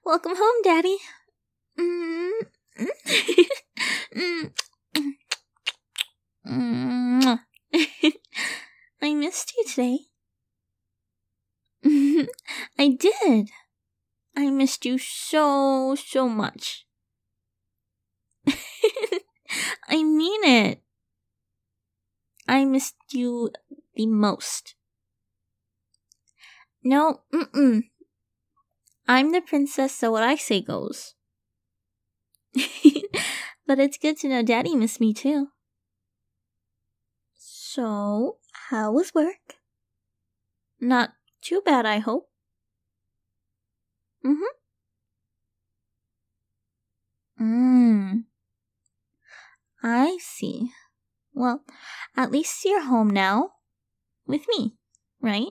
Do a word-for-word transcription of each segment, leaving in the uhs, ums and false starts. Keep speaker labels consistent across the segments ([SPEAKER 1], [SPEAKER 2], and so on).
[SPEAKER 1] Welcome home, Daddy. Mm. Mm. Mm. I missed you today. I did. I missed you so, so much. I mean it. I missed you the most. No, mm-mm. I'm the princess, so what I say goes. But it's good to know Daddy missed me too. So, how was work? Not too bad, I hope. Mm-hmm. Mmm. I see. Well, at least you're home now. With me, right?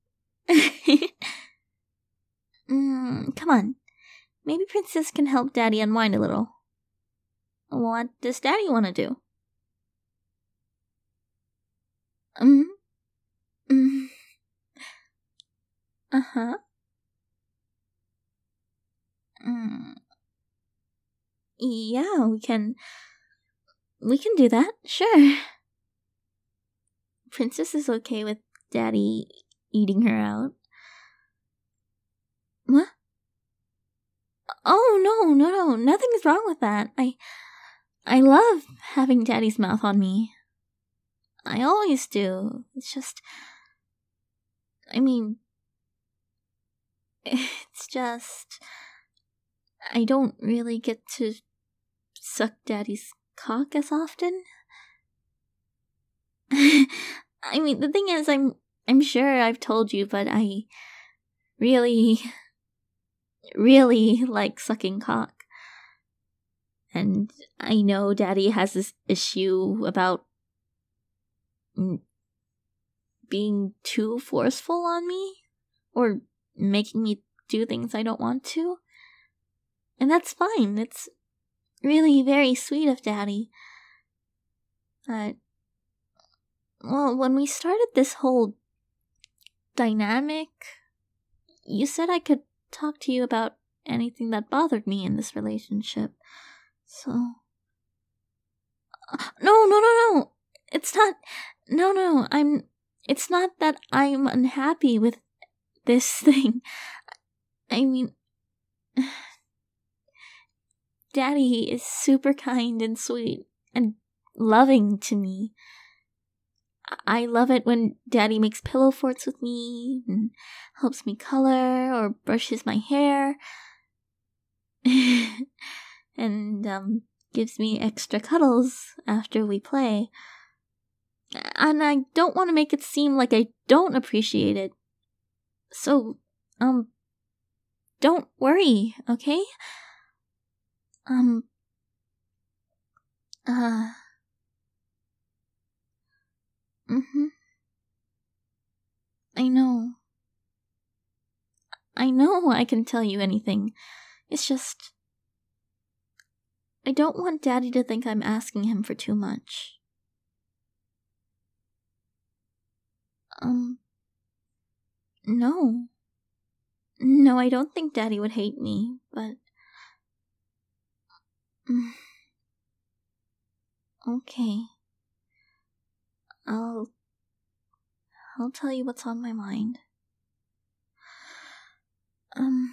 [SPEAKER 1] mm, come on. Maybe Princess can help Daddy unwind a little. What does Daddy want to do? Mm. Mm. Uh-huh. Mm. Yeah, we can... We can do that, sure. Princess is okay with Daddy eating her out. What? Oh, no, no, no. Nothing's wrong with that. I... I love having Daddy's mouth on me. I always do. It's just... I mean... It's just... I don't really get to suck Daddy's cock as often. I mean, the thing is, I'm I'm sure I've told you, but I really, really like sucking cock. And I know Daddy has this issue about being too forceful on me, or making me do things I don't want to. And that's fine. It's really very sweet of Daddy. But, well, when we started this whole dynamic, you said I could talk to you about anything that bothered me in this relationship. So... No, no, no, no! It's not... No, no, I'm... It's not that I'm unhappy with this thing. I mean... Daddy is super kind and sweet and loving to me. I love it when Daddy makes pillow forts with me and helps me color or brushes my hair and um, gives me extra cuddles after we play. And I don't want to make it seem like I don't appreciate it. So, um, don't worry, okay? Um, uh, mm-hmm. I know. I know I can tell you anything. It's just... I don't want Daddy to think I'm asking him for too much. Um... No. No, I don't think Daddy would hate me, but... Okay. I'll... I'll tell you what's on my mind. Um...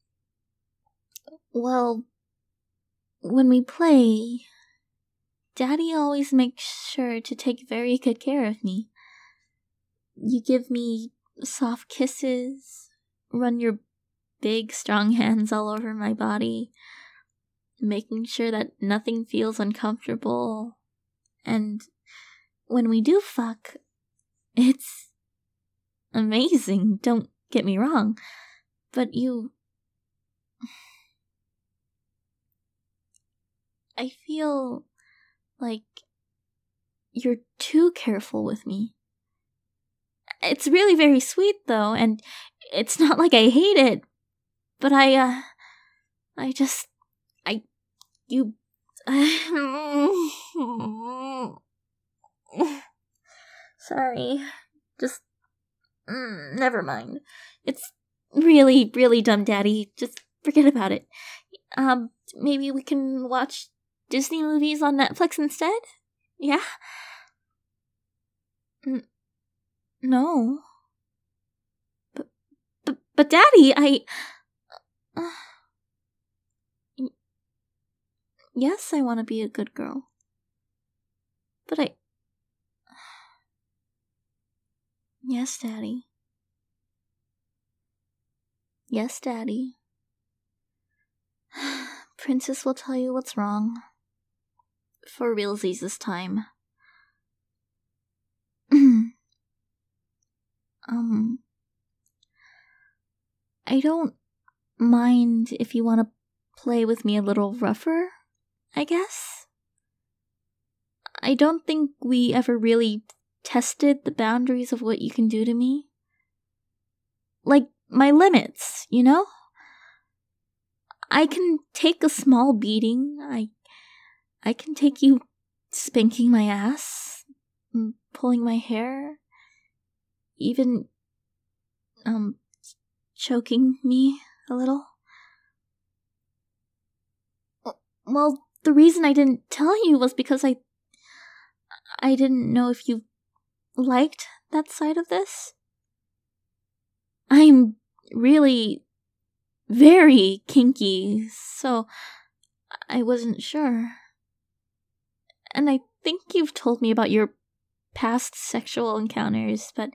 [SPEAKER 1] Well... When we play... Daddy always makes sure to take very good care of me. You give me soft kisses, run your big, strong hands all over my body, making sure that nothing feels uncomfortable. And when we do fuck, it's amazing, don't get me wrong, but you... I feel like you're too careful with me. It's really very sweet, though, and it's not like I hate it, but I, uh, I just, I, you, sorry, just, mm, never mind. It's really, really dumb, Daddy, just forget about it. Um, maybe we can watch Disney movies on Netflix instead? Yeah? N- no. But, but, but Daddy, I... Uh, yes, I want to be a good girl. But I... Yes, Daddy. Yes, Daddy. Princess will tell you what's wrong. For realsies this time. um... I don't mind if you want to play with me a little rougher, I guess. I don't think we ever really tested the boundaries of what you can do to me. Like, my limits, you know? I can take a small beating. I I can take you spanking my ass, pulling my hair, even um choking me a little. Well, the reason I didn't tell you was because I I didn't know if you liked that side of this. I'm really very kinky, so I wasn't sure. And I think you've told me about your past sexual encounters, but...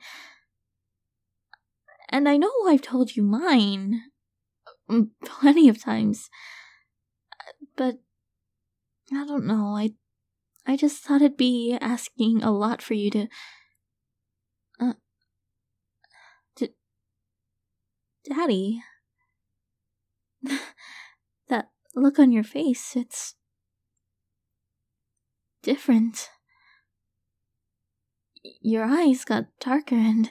[SPEAKER 1] And I know I've told you mine plenty of times. But I don't know, I I just thought it'd be asking a lot for you to... Uh... D- Daddy... That look on your face, it's... different. Your eyes got darker and...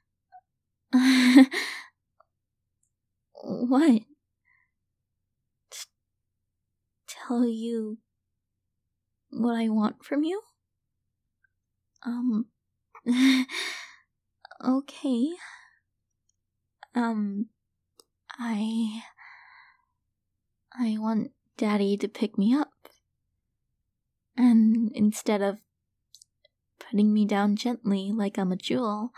[SPEAKER 1] What? T- tell you what I want from you? Um... okay. Um... I... I want Daddy to pick me up. And instead of putting me down gently like I'm a jewel,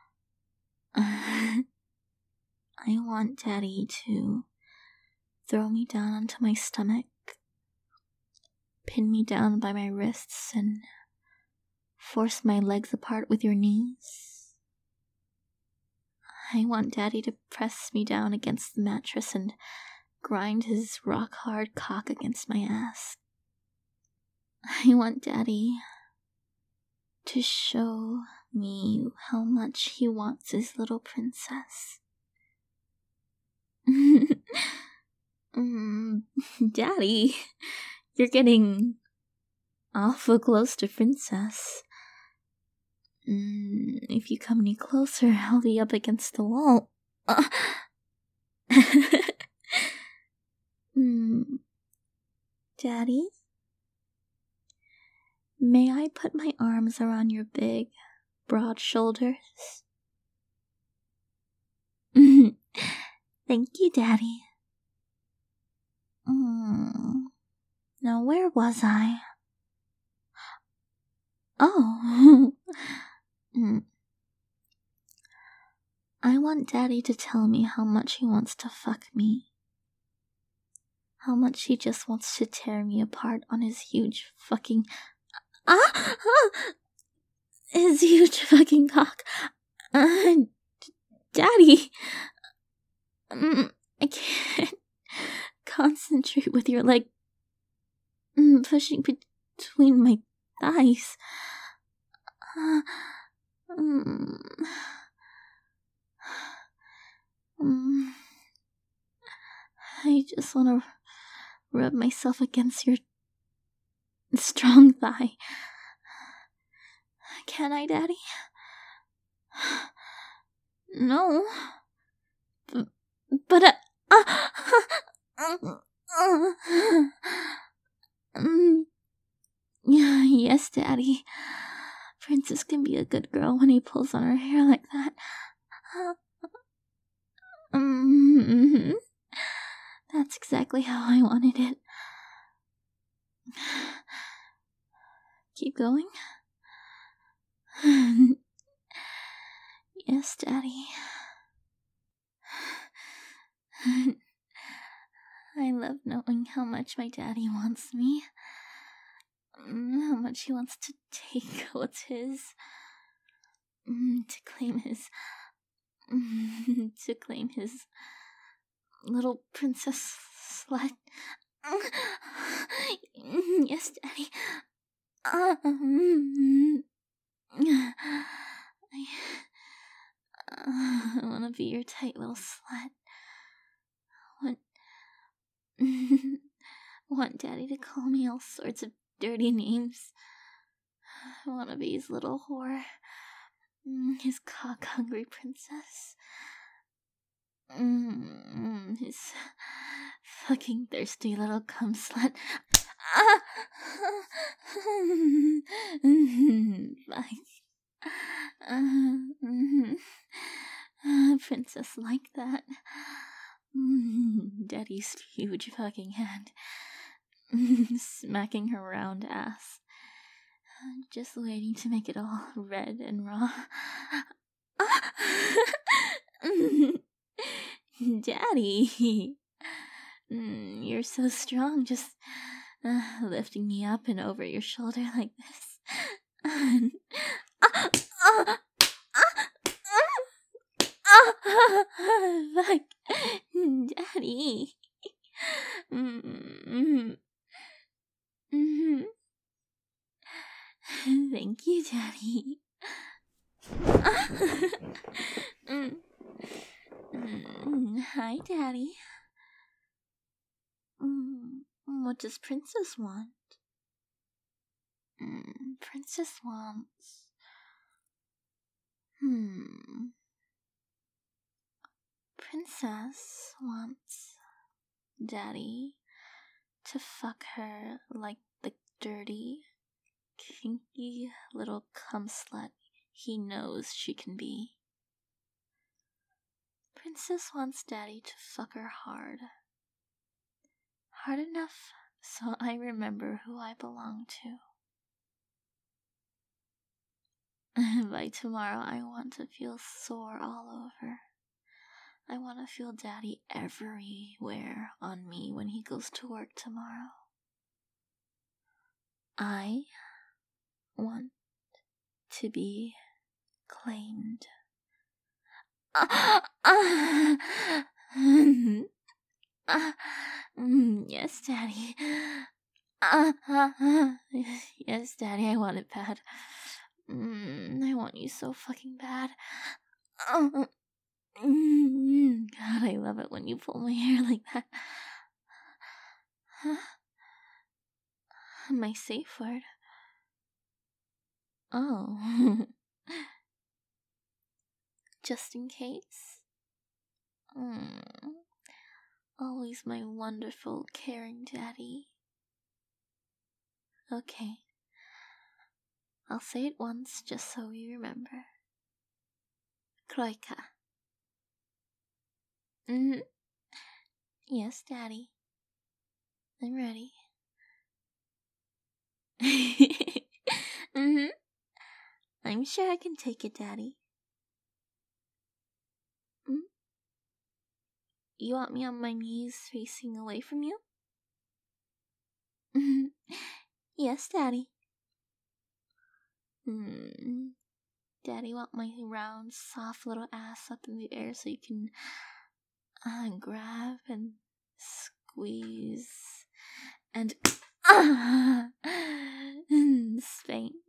[SPEAKER 1] I want Daddy to throw me down onto my stomach, pin me down by my wrists, and force my legs apart with your knees. I want Daddy to press me down against the mattress and grind his rock-hard cock against my ass. I want Daddy to show me how much he wants his little princess. mm, Daddy, you're getting awful close to princess. Mm, if you come any closer, I'll be up against the wall. Uh. mm. Daddy? May I put my arms around your big, broad shoulders? Thank you, Daddy. Mm. Now, where was I? Oh. mm. I want Daddy to tell me how much he wants to fuck me. How much he just wants to tear me apart on his huge fucking... Ah! ah! His huge fucking cock. Uh, Daddy! Mm, I can't concentrate with your leg mm, pushing between my thighs. Uh, mm, mm, I just want to rub myself against your strong thigh. Can I, Daddy? No. B- but, uh, uh, um, yes, Daddy. Princess can be a good girl when he pulls on her hair like that. Um, That's exactly how I wanted it. Keep going? Yes, Daddy. I love knowing how much my daddy wants me. How much he wants to take what's his. To claim his... To claim his... little princess slut. Yes, Daddy. Um, I, uh, I want to be your tight little slut. I want, I want Daddy to call me all sorts of dirty names. I want to be his little whore. His cock-hungry princess. Mm, his fucking thirsty little cum slut. Like, uh, uh, princess like that. Daddy's huge fucking hand. Smacking her round ass. Just waiting to make it all red and raw. Daddy, you're so strong, just uh, lifting me up and over your shoulder like this. Fuck, Daddy. Thank you, Daddy. mm. Mm. Hi, Daddy. Mm. What does Princess want? Mm. Princess wants... Hmm... Princess wants Daddy to fuck her like the dirty, kinky little cum slut he knows she can be. Princess wants Daddy to fuck her hard. Hard enough so I remember who I belong to. By tomorrow I want to feel sore all over. I want to feel Daddy everywhere on me when he goes to work tomorrow. I want to be claimed. Uh, uh, uh, yes, Daddy. Uh, uh, uh, yes, Daddy, I want it bad. Mm, I want you so fucking bad. Uh, God, I love it when you pull my hair like that. Huh? My safe word. Oh. Just in case. Mm. Always my wonderful, caring Daddy. Okay. I'll say it once just so we remember. Kroika. Mm-hmm. Yes, Daddy. I'm ready. Mm-hmm. I'm sure I can take it, Daddy. Mm? You want me on my knees facing away from you? Yes, Daddy. Hmm. Daddy, want my round, soft little ass up in the air so you can uh, grab and squeeze and uh, spank.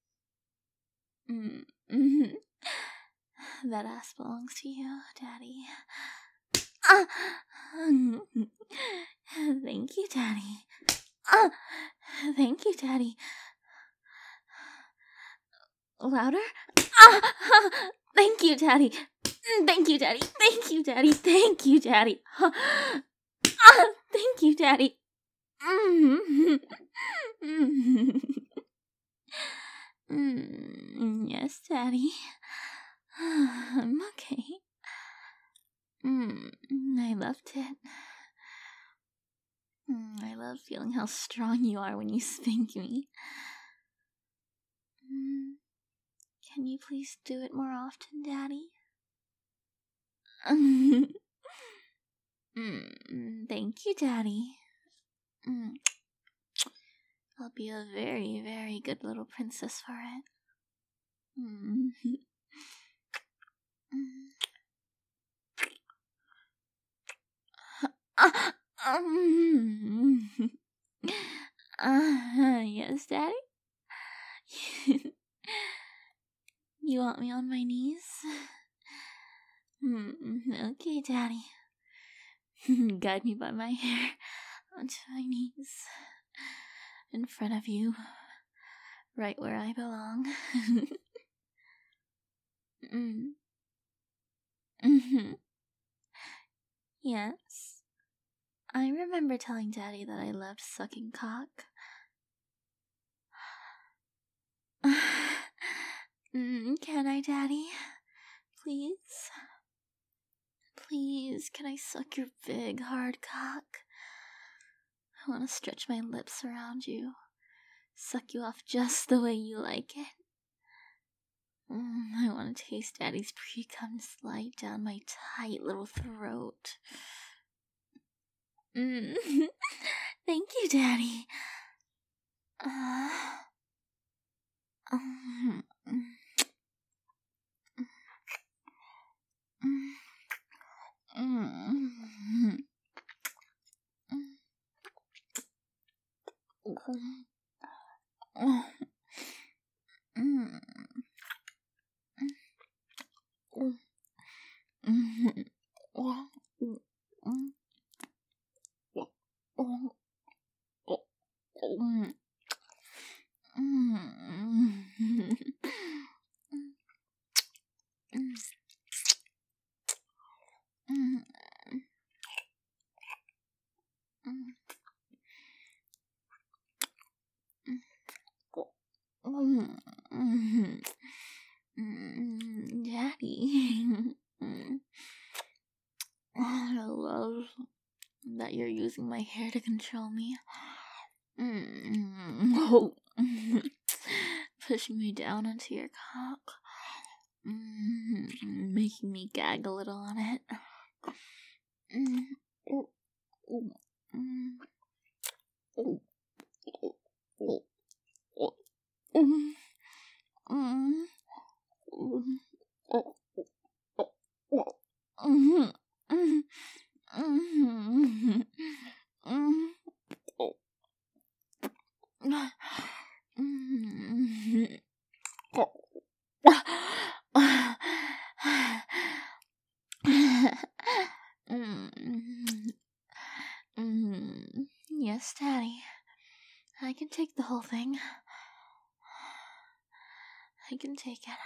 [SPEAKER 1] Mm-hmm. That ass belongs to you, Daddy. Uh, thank you, Daddy. Uh, thank you, Daddy. Louder? Uh, thank you, Daddy. Thank you, Daddy. Thank you, Daddy. Thank you, Daddy. Uh, thank you, Daddy. Mm, yes, Daddy. I'm okay. Mm, I loved it. Mm, I love feeling how strong you are when you spank me. Mm, can you please do it more often, Daddy? mm, thank you, Daddy. Mm. I'll be a very, very good little princess for it. Mm. uh, um. uh, yes, Daddy? You want me on my knees? Mm, okay, Daddy. Guide me by my hair onto my knees. In front of you. Right where I belong. mm. Mm-hmm. Yes. I remember telling Daddy that I loved sucking cock. mm, can I, Daddy? Please? Please, can I suck your big, hard cock? I want to stretch my lips around you. Suck you off just the way you like it. Mm, I want to taste Daddy's pre-cum slide down my tight little throat. Mm. Thank you, Daddy. Uh, um, Daddy, I love that you're using my hair to control me. Pushing me down onto your cock. Making me gag a little on it. Yes, Daddy. I can take the whole thing. I can take it.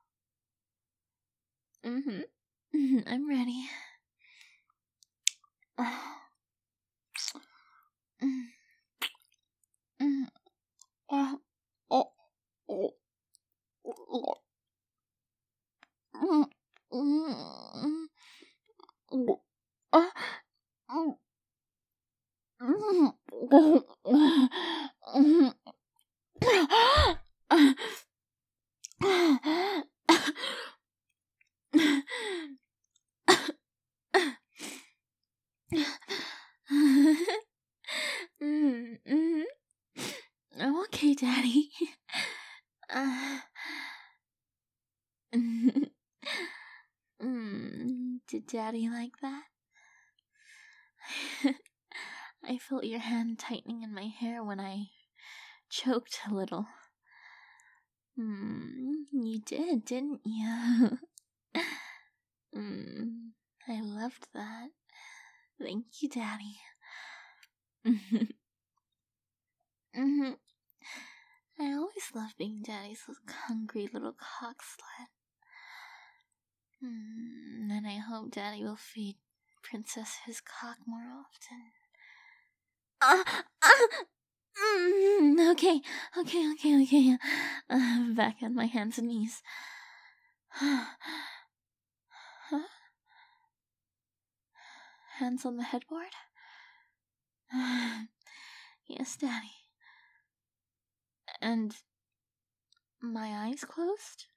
[SPEAKER 1] Mm-hmm. Mm-hmm. I'm ready. mm-hmm. I'm okay, Daddy. uh, mm, did Daddy like that? I felt your hand tightening in my hair when I choked a little. Mm, you did, didn't you? mm, I loved that. Thank you, Daddy. mm-hmm. I always love being Daddy's hungry little cock slut. Mm, and I hope Daddy will feed Princess his cock more often. Ah, uh, ah, uh, mm, okay, okay, okay, okay. Uh, back on my hands and knees. huh? Hands on the headboard? Yes, Daddy. And my eyes closed?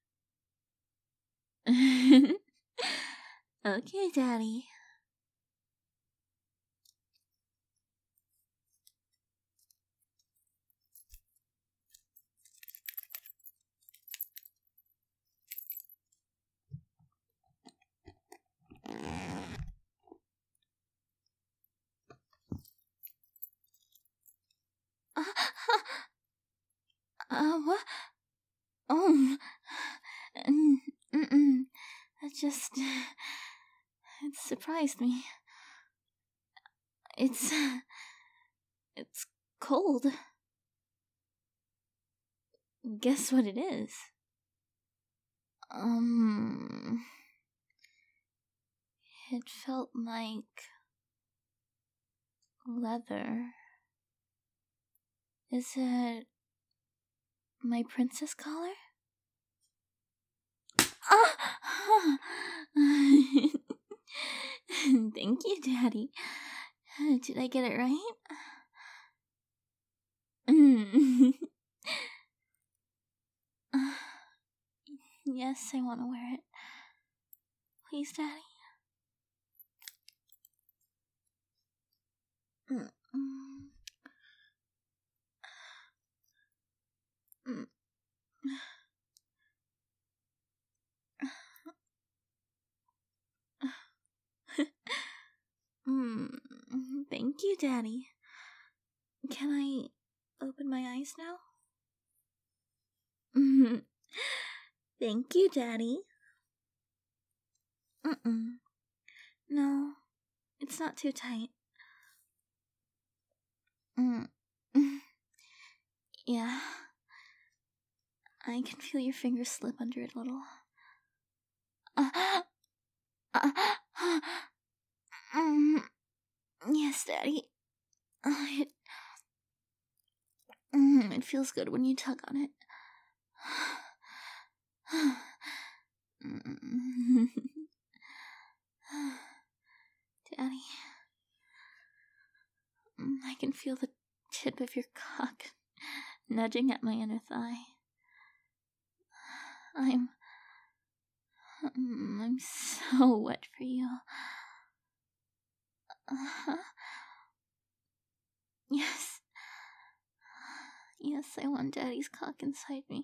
[SPEAKER 1] Okay, Daddy. Uh, uh, what? Oh, mm, mm-mm. That just... It surprised me. It's... It's cold. Guess what it is? Um... It felt like... leather. Is it... my princess collar? Ah! Thank you, Daddy. Did I get it right? Mm. Yes, I want to wear it. Please, Daddy. Mm. Mm. Mm. Thank you, Daddy. Can I open my eyes now? Mm. Thank you, Daddy. Mm-mm. No, it's not too tight. Mm. Yeah. I can feel your fingers slip under it a little. Uh, uh, uh, mm. Yes, Daddy. Uh, it, mm, it feels good when you tug on it. Daddy, I can feel the tip of your cock nudging at my inner thigh. I'm... I'm so wet for you. Uh-huh. Yes. Yes, I want Daddy's cock inside me.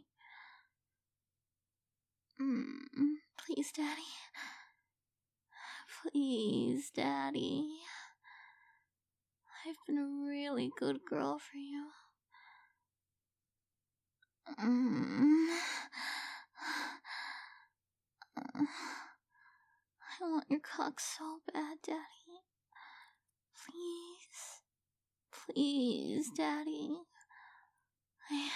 [SPEAKER 1] Mm, please, Daddy. Please, Daddy. I've been a really good girl for you. Mm. I want your cock so bad, Daddy. Please. Please, Daddy. I...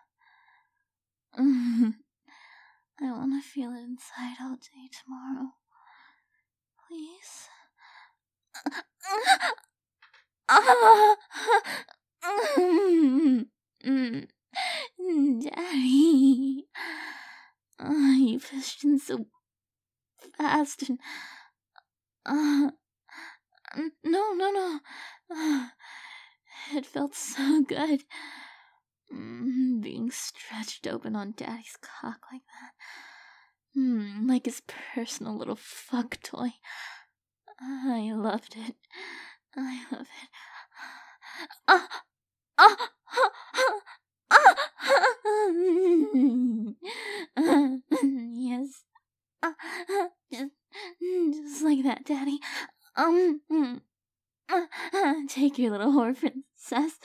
[SPEAKER 1] I want to feel it inside all day tomorrow. Please. Daddy. Oh, you pushed in so fast and... Uh, no, no, no. Uh, it felt so good. Mm, being stretched open on Daddy's cock like that. Mm, like his personal little fuck toy. I loved it. I love it. Ah! Ah! Ah! Ah! Yes. Ah, just, just like that, Daddy. Um, take your little whore princess.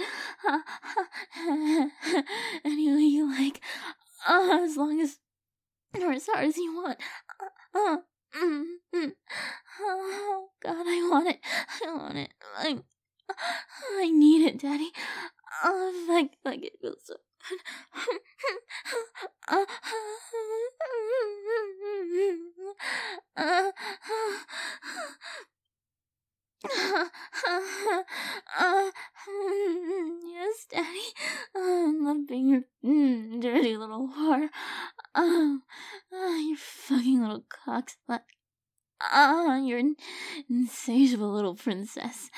[SPEAKER 1] Any way you like. Uh, as long as, or as hard as you want. Uh, mm, mm. Oh, God, I want it. I want it. I, I need it, Daddy. Oh, like, like it feels so good. Yes, Daddy. Oh, I love being your mm, dirty little whore. Oh, oh, your fucking little cock slut. Ah, you're an insatiable little princess.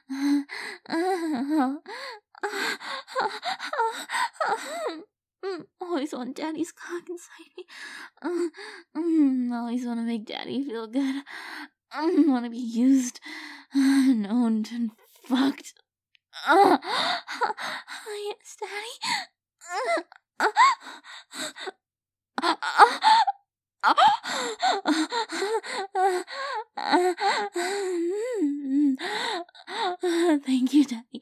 [SPEAKER 1] Always want Daddy's cock inside me. Always want to make Daddy feel good. Want to be used, and owned, and fucked. Yes, Daddy. Thank you, Daddy.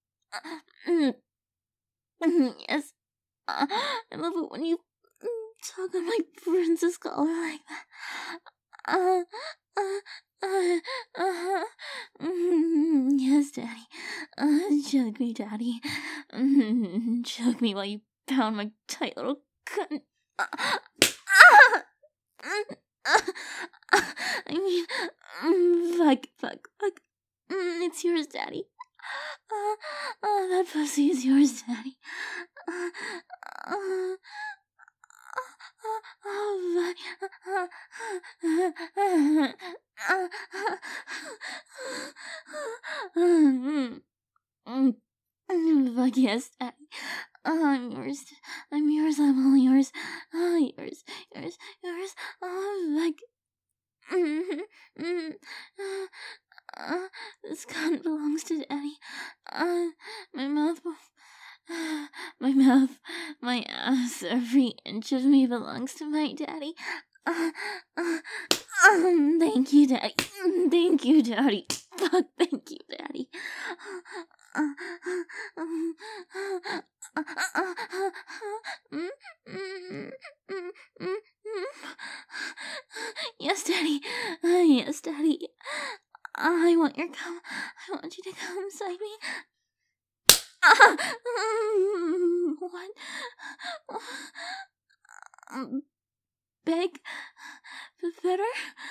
[SPEAKER 1] Yes. I love it when you talk on my princess collar like that. Uh, uh, uh, uh, mm, yes, Daddy. Uh, chug me, Daddy. Mm, chug me while you pound my tight little cunt. Uh, uh, uh, uh, I mean, mm, fuck, fuck, fuck. Mm, it's yours, Daddy. Uh, uh, that pussy is yours, Daddy. Uh, uh, Oh, fuck yes, Daddy. Oh, I'm yours. I'm yours. I'm all yours. Oh, yours. Yours. Yours. Oh, fuck. Uh, this cunt belongs to Daddy. Uh, my mouth. My mouth, my ass, every inch of me belongs to my daddy. Uh, uh, um, thank you, Daddy. Thank you, Daddy. Fuck, thank you, Daddy. Yes, Daddy. Yes, Daddy. I want your cum. I want you to come inside me. Uh, what? Um, beg? Better?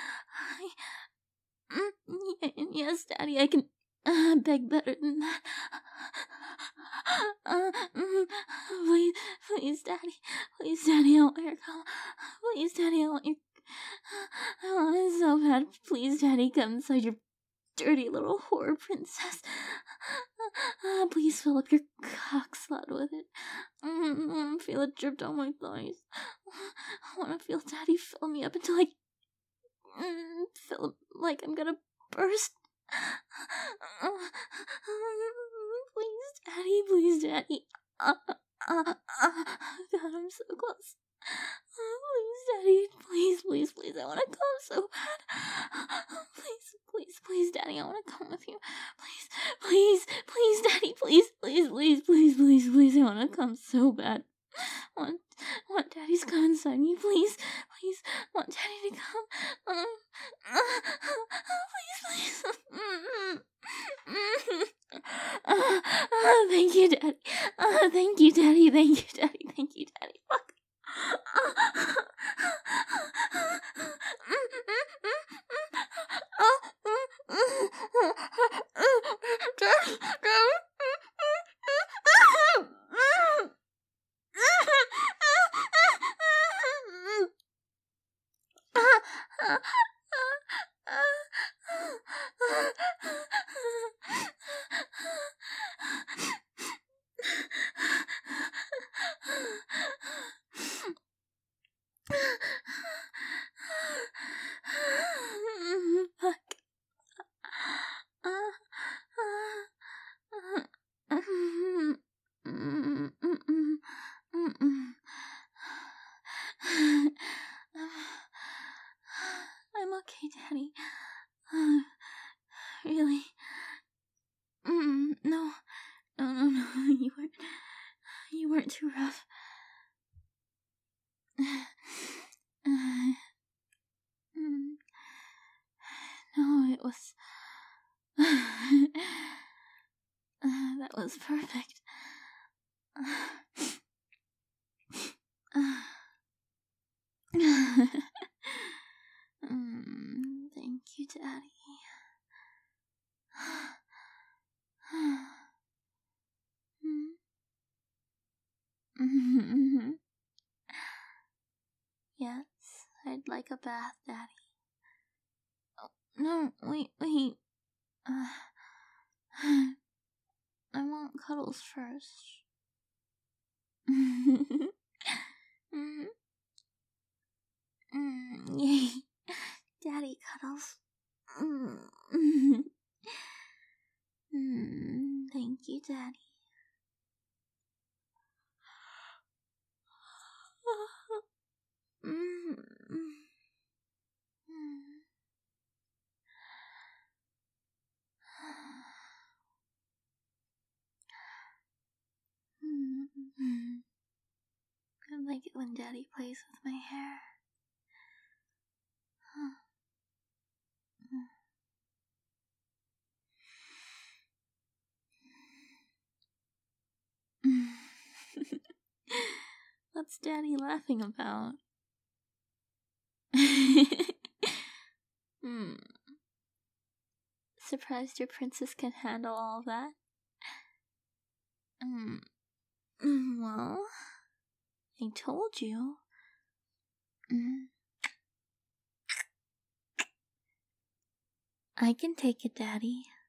[SPEAKER 1] I, yes, Daddy, I can uh, beg better than that. Uh, please, please, Daddy. Please, Daddy, I want your cum. Please, Daddy, I want your... I want it so bad. Please, Daddy, come inside your dirty little whore princess. Uh, please fill up your cock slot with it. Mm, I want to feel it drip down my thighs. I want to feel Daddy fill me up until I mm, feel like I'm gonna burst. Please, Daddy, please, Daddy. Uh, uh, uh, God, I'm so close. Please, Daddy, please, please, please, I want to come so bad. Please, please, please, Daddy, I want to come with you. Please, please, please, Daddy, please, please, please, please, please, please, I want to come so bad. I want, I want Daddy's come inside me, please, please, I want Daddy to come. Um, please, please. Uh, uh, thank you, Daddy. Uh, thank you, Daddy. Thank you, Daddy. Thank you, Daddy. Fuck. Fuck. I'm okay, Daddy. Uh, really? Mm, no, no, no, no. You weren't. You weren't too rough. Uh, mm, no, it was. uh, that was perfect. Uh, mm, thank you, Daddy. Yes, I'd like a bath, Daddy. No, wait, wait. Uh, I want cuddles first. mm, mm, yay. Daddy cuddles. Mm. mm, thank you, Daddy. mm. I like it when Daddy plays with my hair. What's Daddy laughing about? hmm. Surprised your princess can handle all that? Hmm. Well, I told you. Mm. I can take it, Daddy.